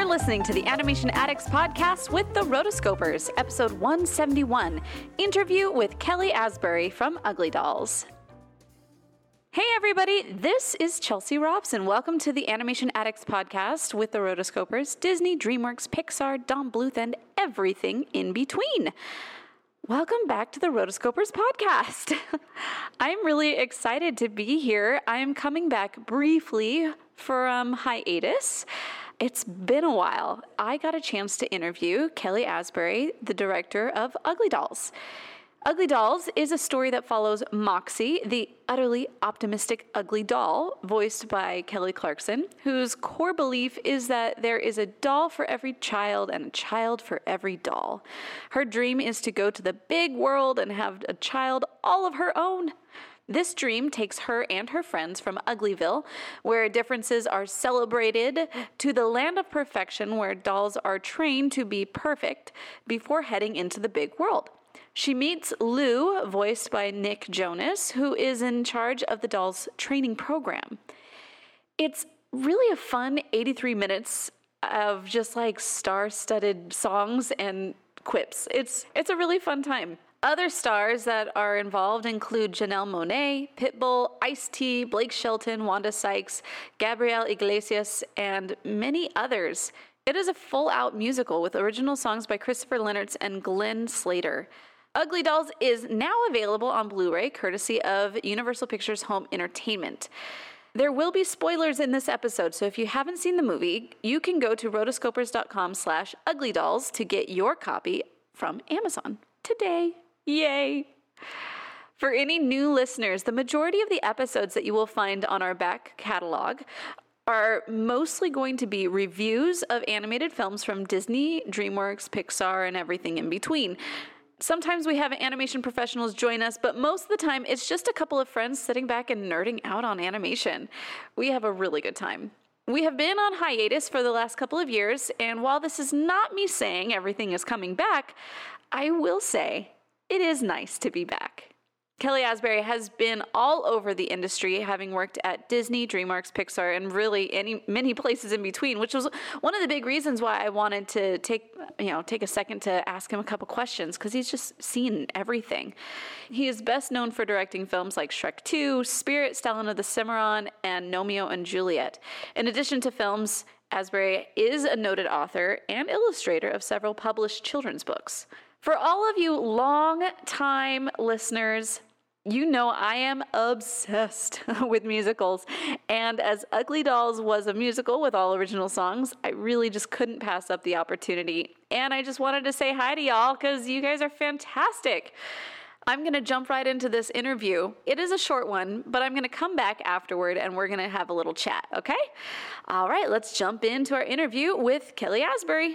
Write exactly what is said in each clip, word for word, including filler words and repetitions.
listening to the Animation Addicts podcast with the Rotoscopers, episode one seventy-one, interview with Kelly Asbury from Ugly Dolls. Hey everybody, this is Chelsea Robson. Welcome to the Animation Addicts podcast with the Rotoscopers, Disney, DreamWorks, Pixar, Don Bluth, and everything in between. Welcome back to the Rotoscopers podcast. I'm really excited to be here. I am coming back briefly from hiatus. It's been a while. I got a chance to interview Kelly Asbury, the director of Ugly Dolls. Ugly Dolls is a story that follows Moxie, the utterly optimistic ugly doll, voiced by Kelly Clarkson, whose core belief is that there is a doll for every child and a child for every doll. Her dream is to go to the big world and have a child all of her own. This dream takes her and her friends from Uglyville, where differences are celebrated, to the land of perfection where dolls are trained to be perfect before heading into the big world. She meets Lou, voiced by Nick Jonas, who is in charge of the doll's training program. It's really a fun eighty-three minutes of just like star-studded songs and quips. It's it's a really fun time. Other stars that are involved include Janelle Monáe, Pitbull, Ice-T, Blake Shelton, Wanda Sykes, Gabrielle Iglesias, and many others. It is a full-out musical with original songs by Christopher Lennertz and Glenn Slater. Ugly Dolls is now available on Blu-ray, courtesy of Universal Pictures Home Entertainment. There will be spoilers in this episode, so if you haven't seen the movie, you can go to rotoscopers.com slash uglydolls to get your copy from Amazon today. Yay! For any new listeners, the majority of the episodes that you will find on our back catalog are mostly going to be reviews of animated films from Disney, DreamWorks, Pixar, and everything in between. Sometimes we have animation professionals join us, but most of the time it's just a couple of friends sitting back and nerding out on animation. We have a really good time. We have been on hiatus for the last couple of years, and while this is not me saying everything is coming back, I will say it is nice to be back. Kelly Asbury has been all over the industry, having worked at Disney, DreamWorks, Pixar, and really any many places in between, which was one of the big reasons why I wanted to take you know take a second to ask him a couple questions, because he's just seen everything. He is best known for directing films like Shrek two, Spirit, Stalin of the Cimarron, and Gnomeo and Juliet. In addition to films, Asbury is a noted author and illustrator of several published children's books. For all of you long-time listeners, you know I am obsessed with musicals, and as Ugly Dolls was a musical with all original songs, I really just couldn't pass up the opportunity, and I just wanted to say hi to y'all because you guys are fantastic. I'm going to jump right into this interview. It is a short one, but I'm going to come back afterward, and we're going to have a little chat, okay? All right, let's jump into our interview with Kelly Asbury.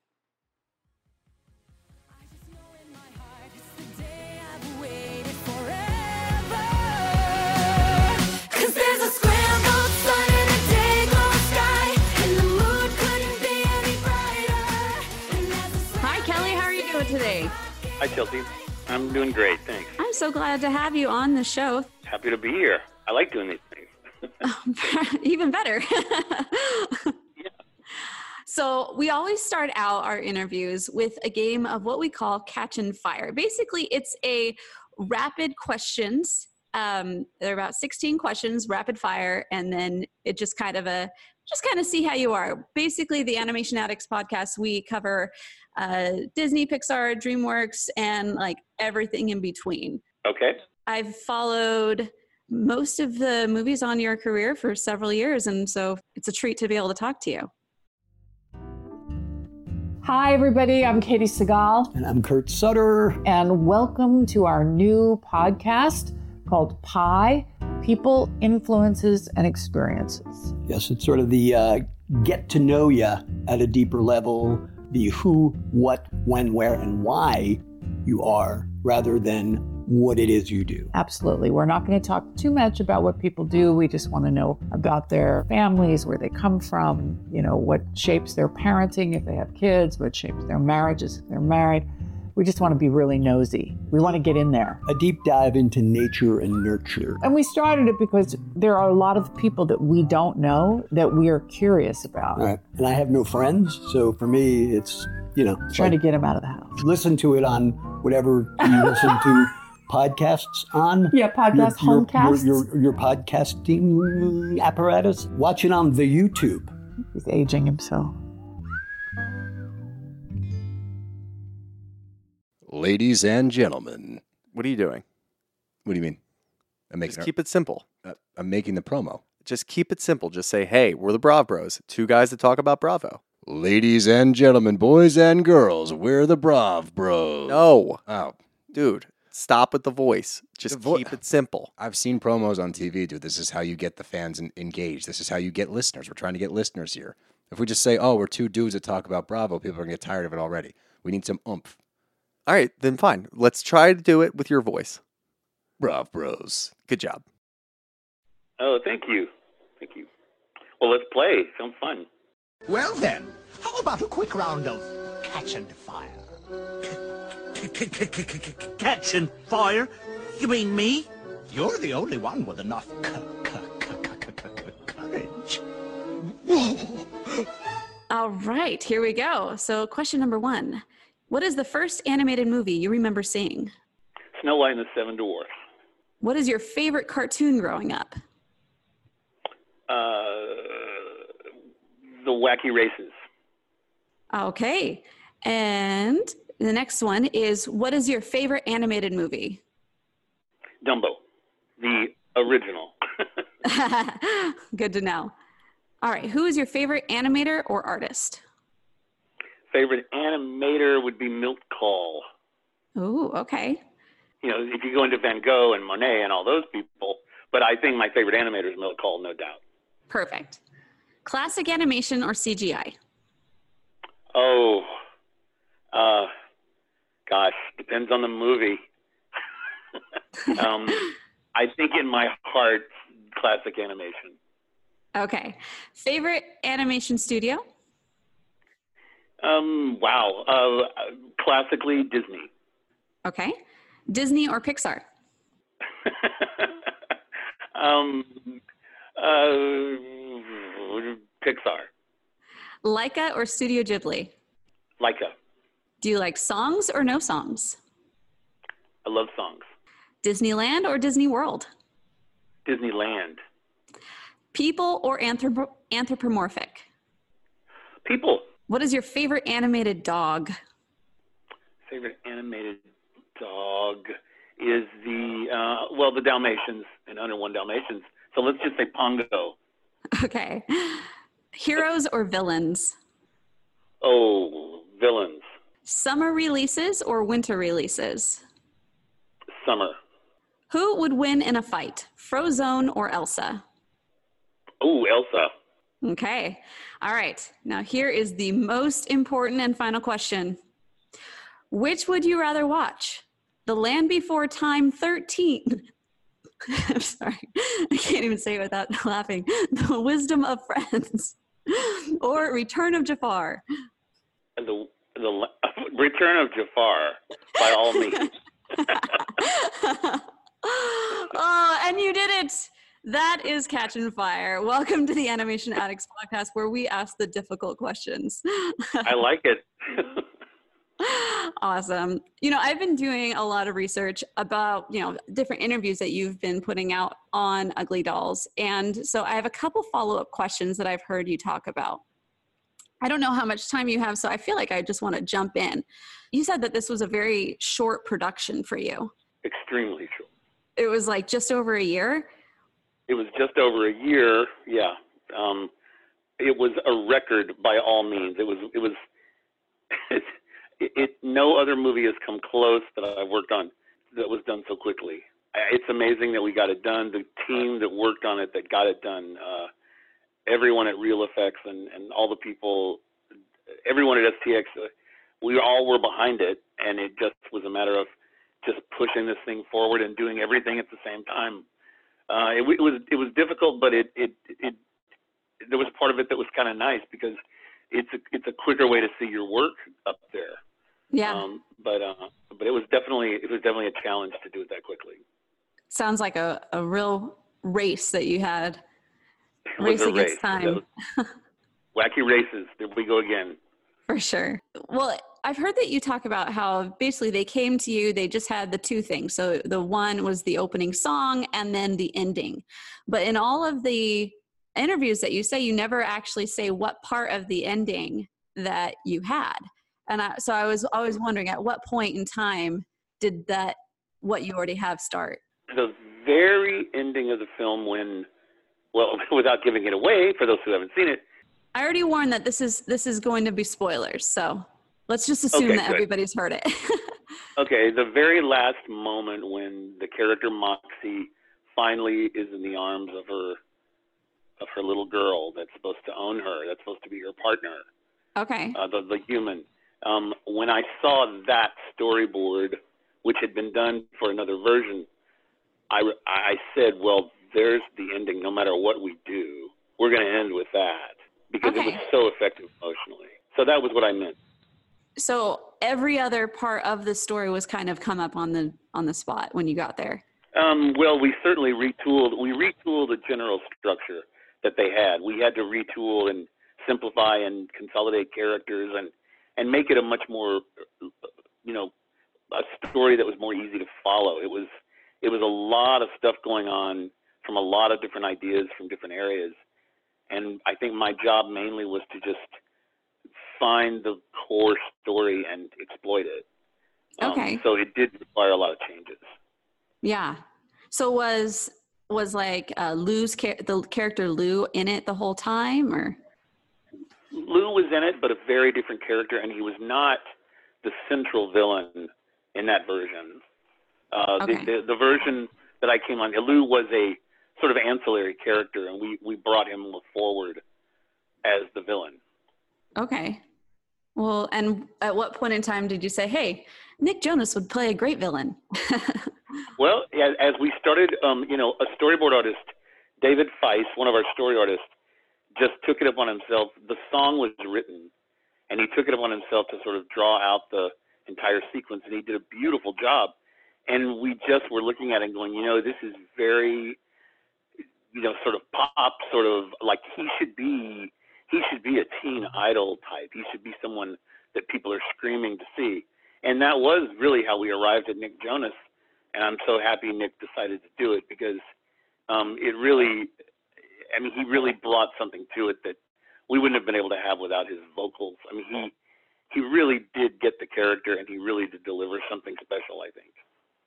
Today. Hi, Chelsea. I'm doing great, thanks. I'm so glad to have you on the show. Happy to be here. I like doing these things. Even better. Yeah. So we always start out our interviews with a game of what we call Catch and Fire. Basically, it's a rapid questions. Um, there are about sixteen questions, rapid fire, and then it just kind of a just kind of see how you are. Basically, the Animation Addicts podcast, we cover uh, Disney, Pixar, DreamWorks, and like everything in between. Okay. I've followed most of the movies on your career for several years, and so it's a treat to be able to talk to you. Hi, everybody. I'm Katie Segal. And I'm Kurt Sutter. And welcome to our new podcast called Pi, People, Influences, and Experiences. Yes, it's sort of the uh, get to know you at a deeper level, the who, what, when, where, and why you are, rather than what it is you do. Absolutely. We're not going to talk too much about what people do. We just want to know about their families, where they come from, you know, what shapes their parenting if they have kids, what shapes their marriages if they're married. We just want to be really nosy. We want to get in there. A deep dive into nature and nurture. And we started it because there are a lot of people that we don't know that we are curious about. All right. And I have no friends, so for me, it's, you know. Trying like, to get them out of the house. Listen to it on whatever you listen to podcasts on. Yeah, podcast, your, homecasts. Your, your, your podcasting apparatus. Watch it on the YouTube. He's aging himself. Ladies and gentlemen. What are you doing? What do you mean? I'm making Just keep it simple. uh, I'm making the promo. Just keep it simple. Just say, hey, we're the Brav Bros. Two guys that talk about Bravo. Ladies and gentlemen, boys and girls, we're the Brav Bros. No. Oh, Dude, stop with the voice. Just The vo- keep it simple. I've seen promos on T V, dude. This is how you get the fans en- engaged. This is how you get listeners. We're trying to get listeners here. If we just say, oh, we're two dudes that talk about Bravo, people are going to get tired of it already. We need some oomph. All right, then fine. Let's try to do it with your voice. Brav Bros. Good job. Oh, thank you. Thank you. Well, let's play. Sounds fun. Well then, how about a quick round of catch and fire? Catch and fire? You mean me? You're the only one with enough courage. All right, here we go. So question number one. What is the first animated movie you remember seeing? Snow White and the Seven Dwarfs. What is your favorite cartoon growing up? Uh, the Wacky Races. Okay. And the next one is, what is your favorite animated movie? Dumbo. The original. Good to know. All right. Who is your favorite animator or artist? Favorite animator would be Milt Kahl. Oh, okay. You know, if you go into Van Gogh and Monet and all those people, but I think my favorite animator is Milt Kahl, no doubt. Perfect. Classic animation or C G I? Oh, uh, gosh, depends on the movie. um, I think in my heart, classic animation. Okay. Favorite animation studio? Um, wow. Uh, classically, Disney. Okay. Disney or Pixar? um, uh, Pixar. Leica or Studio Ghibli? Leica. Do you like songs or no songs? I love songs. Disneyland or Disney World? Disneyland. People or anthrop- anthropomorphic? People. What is your favorite animated dog? Favorite animated dog is the, uh, well, the Dalmatians and Under One Dalmatians. So let's just say Pongo. Okay. Heroes or villains? Oh, villains. Summer releases or winter releases? Summer. Who would win in a fight, Frozone or Elsa? Oh, Elsa. Okay. All right. Now here is the most important and final question. Which would you rather watch? The Land Before Time thirteen. I'm sorry. I can't even say it without laughing. The Wisdom of Friends. Or Return of Jafar. The, the Return of Jafar, by all means. Oh, and you did it. That is Catch and Fire. Welcome to the Animation Addicts podcast, where we ask the difficult questions. I like it. Awesome. You know, I've been doing a lot of research about, you know, different interviews that you've been putting out on Ugly Dolls. And so I have a couple follow-up questions that I've heard you talk about. I don't know how much time you have, so I feel like I just want to jump in. You said that this was a very short production for you. Extremely short. It was like just over a year? It was just over a year, yeah. Um, it was a record by all means. It was, it was, it, it, no other movie has come close that I've worked on that was done so quickly. It's amazing that we got it done. The team that worked on it, that got it done, uh, everyone at Real Effects and, and all the people, everyone at S T X, uh, we all were behind it, and it just was a matter of just pushing this thing forward and doing everything at the same time. Uh, it, it was it was difficult, but it, it it there was part of it that was kind of nice because it's a it's a quicker way to see your work up there. Yeah. Um, but uh, but it was definitely it was definitely a challenge to do it that quickly. Sounds like a, a real race that you had. It was Race a against race. time. Wacky races. There we go again. For sure. Well, I've heard that you talk about how basically they came to you, they just had the two things. So the one was the opening song and then the ending. But in all of the interviews that you say, you never actually say what part of the ending that you had. And I, so I was always wondering, at what point in time did that, what you already have, start? The very ending of the film when, well, without giving it away for those who haven't seen it. I already warned that this is this is going to be spoilers, so let's just assume Okay, that good. everybody's heard it. Okay, the very last moment when the character Moxie finally is in the arms of her of her little girl that's supposed to own her, that's supposed to be her partner, Okay. uh, the, the human. Um, when I saw that storyboard, which had been done for another version, I, I said, well, there's the ending. No matter what we do, we're going to end with that. Because Okay. it was so effective emotionally. So that was what I meant. So every other part of the story was kind of come up on the on the spot when you got there. Um, well, we certainly retooled. We retooled the general structure that they had. We had to retool and simplify and consolidate characters and, and make it a much more, you know, a story that was more easy to follow. It was it was a lot of stuff going on from a lot of different ideas from different areas. And I think my job mainly was to just find the core story and exploit it. Um, Okay. So it did require a lot of changes. Yeah. So was was like uh, Lou's char- the character Lou in it the whole time, or? Lou was in it, but a very different character, and he was not the central villain in that version. Uh, Okay. the, the, the version that I came on, Lou was a sort of ancillary character, and we, we brought him forward as the villain. Okay. Well, and at what point in time did you say, hey, Nick Jonas would play a great villain? Well, as, as we started, um, you know, a storyboard artist, David Feiss, one of our story artists, just took it upon himself. The song was written, and he took it upon himself to sort of draw out the entire sequence, and he did a beautiful job. And we just were looking at it and going, you know, this is very, you know, sort of pop, sort of like he should be, he should be a teen idol type. He should be someone that people are screaming to see. And that was really how we arrived at Nick Jonas. And I'm so happy Nick decided to do it because um, it really, I mean, he really brought something to it that we wouldn't have been able to have without his vocals. I mean, he, he really did get the character and he really did deliver something special, I think.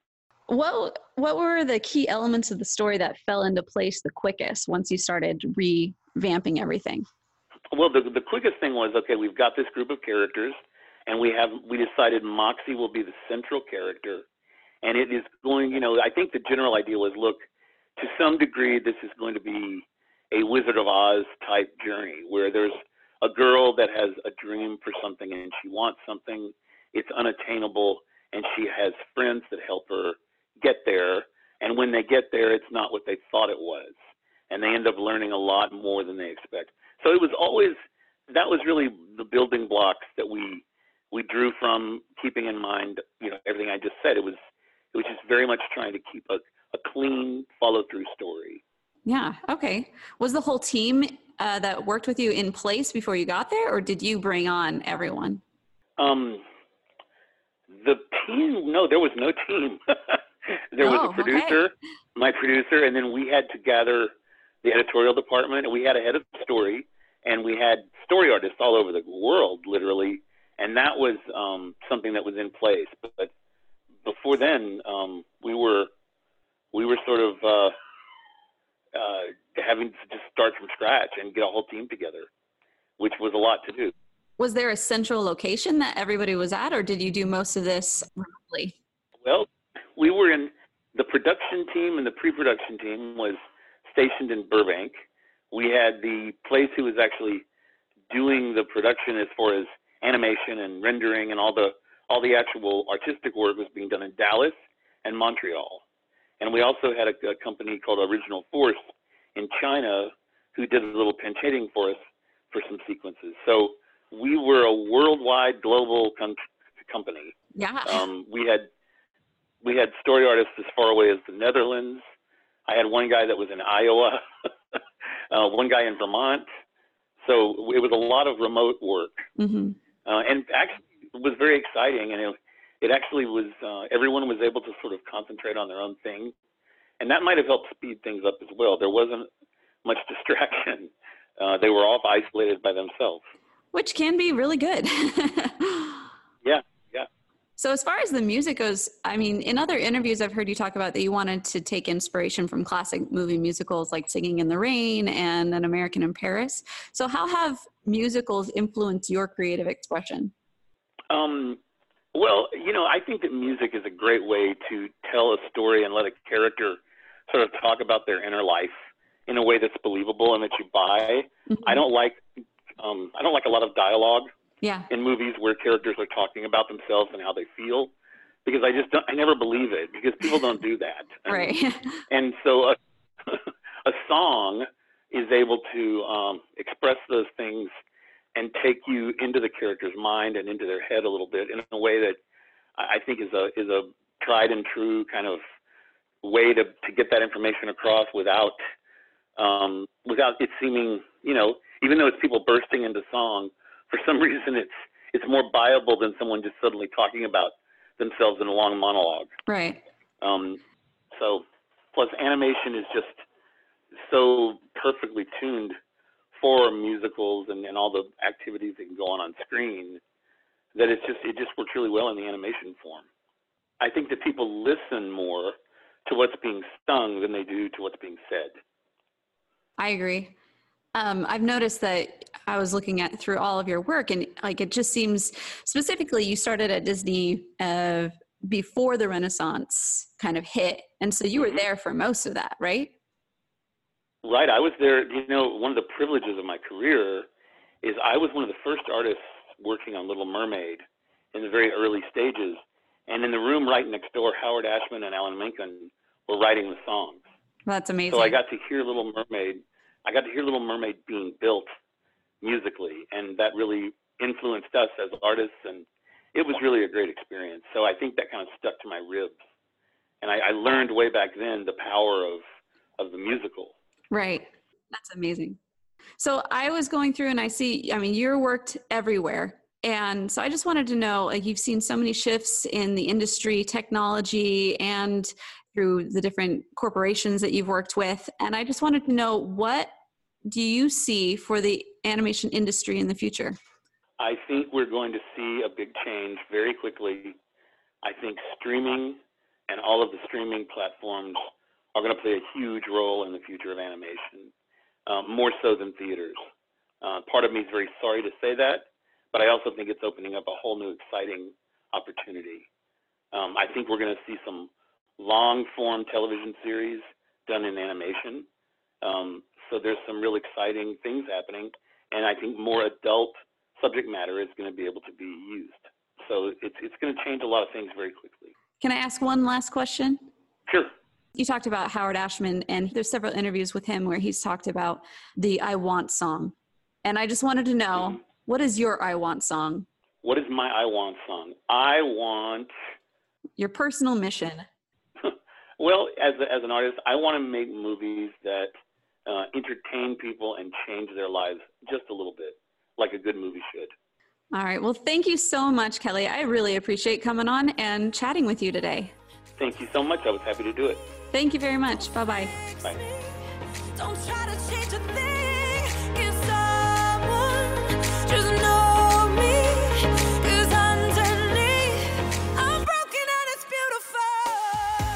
What what were the key elements of the story that fell into place the quickest once you started revamping everything? Well, the the quickest thing was, okay, we've got this group of characters, and we have we decided Moxie will be the central character, and it is going, you know, I think the general idea was, look, to some degree, this is going to be a Wizard of Oz type journey where there's a girl that has a dream for something and she wants something, it's unattainable, and she has friends that help her get there, and when they get there, it's not what they thought it was, and they end up learning a lot more than they expect. So it was always, that was really the building blocks that we we drew from, keeping in mind, you know, everything I just said. It was it was just very much trying to keep a, a clean follow-through story. Yeah, okay. Was the whole team uh, that worked with you in place before you got there, or did you bring on everyone? Um, the team, no, there was no team. There was Oh, a producer, okay. my producer, and then we had to gather the editorial department, and we had a head of story, and we had story artists all over the world, literally, and that was um, something that was in place. But before then, um, we were we were sort of uh, uh, having to just start from scratch and get a whole team together, which was a lot to do. Was there a central location that everybody was at, or did you do most of this remotely? Well, we were in the production team, and the pre-production team was stationed in Burbank. We had the place who was actually doing the production as far as animation and rendering and all the all the actual artistic work was being done in Dallas and Montreal. And we also had a, a company called Original Force in China who did a little pinch hitting for us for some sequences. So we were a worldwide global con- company. Yeah. Um, we had we had story artists as far away as the Netherlands. I had one guy that was in Iowa, uh, one guy in Vermont. So it was a lot of remote work, Mm-hmm. uh, and actually it was very exciting. And it, it actually was uh, everyone was able to sort of concentrate on their own thing, and that might have helped speed things up as well. There wasn't much distraction. Uh, they were all isolated by themselves. Which can be really good. Yeah, yeah. So as far as the music goes, I mean, in other interviews, I've heard you talk about that you wanted to take inspiration from classic movie musicals like Singing in the Rain and An American in Paris. So how have musicals influenced your creative expression? Um, well, you know, I think that music is a great way to tell a story and let a character sort of talk about their inner life in a way that's believable and that you buy. Mm-hmm. I don't like, um, I don't like a lot of dialogue Yeah. in movies where characters are talking about themselves and how they feel, because I just don't, I never believe it, because people don't do that. Right. And so a, a song is able to um, express those things and take you into the character's mind and into their head a little bit in a way that I think is a is a tried and true kind of way to, to get that information across without um, without it seeming, you know, even though it's people bursting into song, for some reason it's it's more viable than someone just suddenly talking about themselves in a long monologue. Right. Um, so, plus animation is just so perfectly tuned for musicals and, and all the activities that can go on on screen that it's just it just works really well in the animation form. I think that people listen more to what's being sung than they do to what's being said. I agree. Um, I've noticed that I was looking at through all of your work, and like it just seems specifically you started at Disney uh, before the Renaissance kind of hit, and so you were there for most of that, right? Right. I was there. You know, one of the privileges of my career is I was one of the first artists working on Little Mermaid in the very early stages, and in the room right next door, Howard Ashman and Alan Menken were writing the songs. That's amazing. So I got to hear Little Mermaid. I got to hear Little Mermaid being built musically, and that really influenced us as artists, and it was really a great experience. So I think that kind of stuck to my ribs, and I, I learned way back then the power of of the musical. Right. That's amazing. So I was going through and I see, I mean, you're worked everywhere. And so I just wanted to know, like, you've seen so many shifts in the industry, technology, and through the different corporations that you've worked with. And I just wanted to know, what do you see for the animation industry in the future? I think we're going to see a big change very quickly. I think streaming and all of the streaming platforms are going to play a huge role in the future of animation, um, more so than theaters. Uh, part of me is very sorry to say that, but I also think it's opening up a whole new exciting opportunity. Um, I think we're going to see some long-form television series done in animation. Um, so there's some real exciting things happening, and I think more adult subject matter is going to be able to be used. So it's it's going to change a lot of things very quickly. Can I ask one last question? Sure. You talked about Howard Ashman, and there's several interviews with him where he's talked about the I Want song. And I just wanted to know, mm-hmm. what is your I Want song? What is my I Want song? I want... Your personal mission. Well, as, a, as an artist, I want to make movies that uh, entertain people and change their lives just a little bit, like a good movie should. All right. Well, thank you so much, Kelly. I really appreciate coming on and chatting with you today. Thank you so much. I was happy to do it. Thank you very much. Bye-bye. Bye. Don't try to change a thing. Get someone. Just know me. 'Cause underneath, I'm broken and it's beautiful.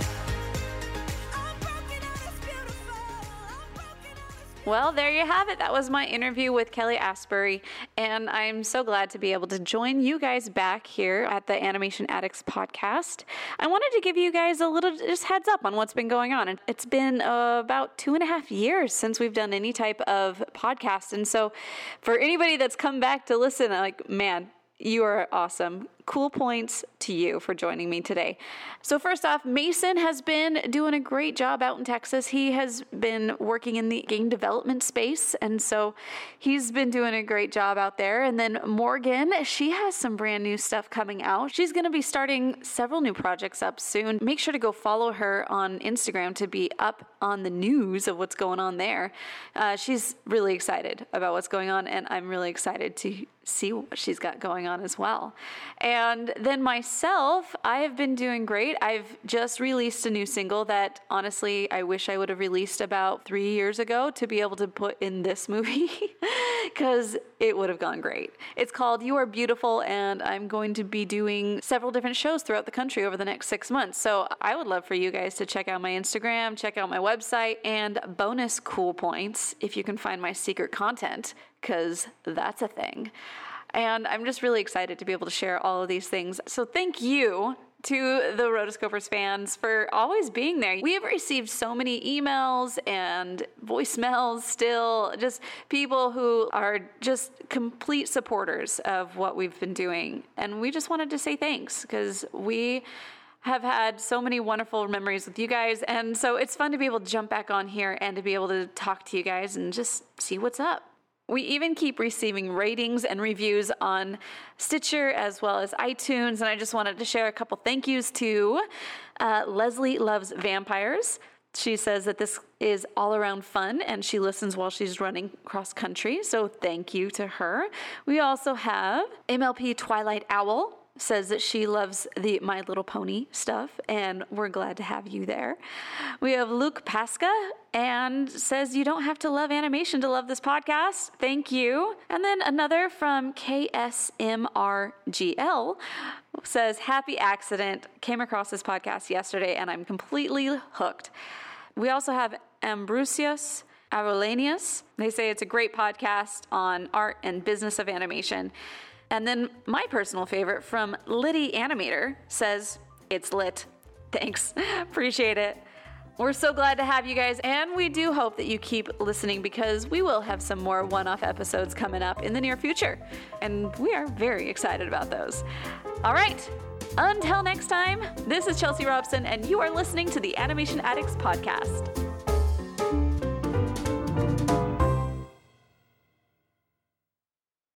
I'm broken and it's beautiful. I'm broken and it's beautiful. Well, there you have it. That was my interview with Kelly Asbury, and I'm so glad to be able to join you guys back here at the Animation Addicts podcast. I wanted to give you guys a little just heads up on what's been going on. It's been uh, about two and a half years since we've done any type of podcast, and so for anybody that's come back to listen, like, man, you are awesome. cool points to you for joining me today. So first off, Mason has been doing a great job out in Texas. He has been working in the game development space, and so he's been doing a great job out there. And then Morgan, she has some brand new stuff coming out. She's going to be starting several new projects up soon. Make sure to go follow her on Instagram to be up on the news of what's going on there. Uh, she's really excited about what's going on, and I'm really excited to see what she's got going on as well. And then myself, I have been doing great. I've just released a new single that honestly I wish I would have released about three years ago to be able to put in this movie because it would have gone great. It's called You Are Beautiful, and I'm going to be doing several different shows throughout the country over the next six months. So I would love for you guys to check out my Instagram, check out my website, and bonus cool points if you can find my secret content, because that's a thing. And I'm just really excited to be able to share all of these things. So thank you to the Rotoscopers fans for always being there. We have received so many emails and voicemails still, just people who are just complete supporters of what we've been doing. And we just wanted to say thanks, because we have had so many wonderful memories with you guys. And so it's fun to be able to jump back on here and to be able to talk to you guys and just see what's up. We even keep receiving ratings and reviews on Stitcher as well as iTunes. And I just wanted to share a couple thank yous to uh, Leslie Loves Vampires. She says that this is all around fun and she listens while she's running cross country. So thank you to her. We also have M L P Twilight Owl. Says that she loves the My Little Pony stuff, and we're glad to have you there. We have Luke Pasca, and says you don't have to love animation to love this podcast. Thank you. And then another from K S M R G L says, happy accident. Came across this podcast yesterday, and I'm completely hooked. We also have Ambrosius Aurelius. They say it's a great podcast on art and business of animation. And then my personal favorite from Liddy Animator says, it's lit. Thanks. Appreciate it. We're so glad to have you guys, and we do hope that you keep listening because we will have some more one-off episodes coming up in the near future, and we are very excited about those. All right. Until next time, this is Chelsea Robson, and you are listening to the Animation Addicts Podcast.